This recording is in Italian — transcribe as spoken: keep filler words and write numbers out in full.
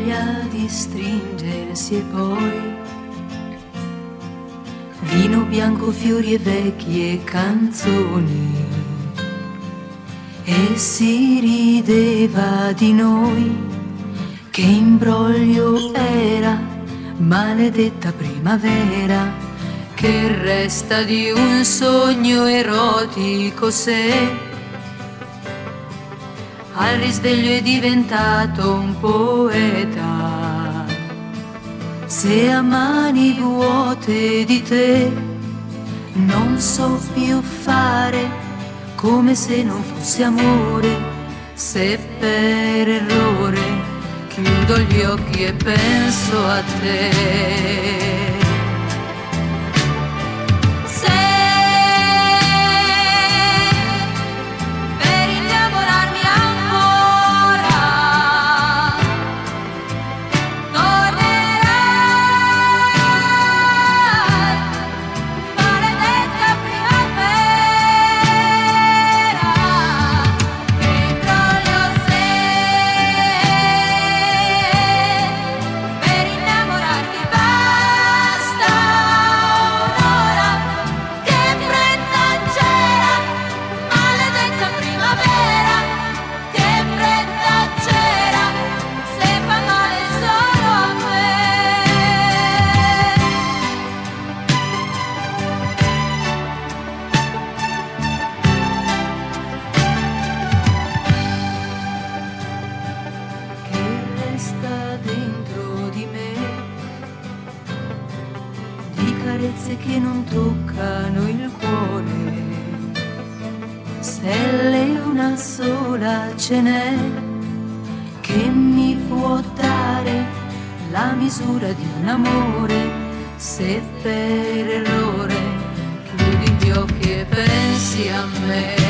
voglia di stringersi e poi vino bianco, fiori e vecchie canzoni, e si rideva di noi, che imbroglio era, maledetta primavera, che resta di un sogno erotico se al risveglio è diventato un poeta, se a mani vuote di te non so più fare, come se non fosse amore, se per errore chiudo gli occhi e penso a te. Dentro di me di carezze che non toccano il cuore, stelle una sola ce n'è che mi può dare la misura di un amore, se per errore chiudi gli occhi e pensi a me.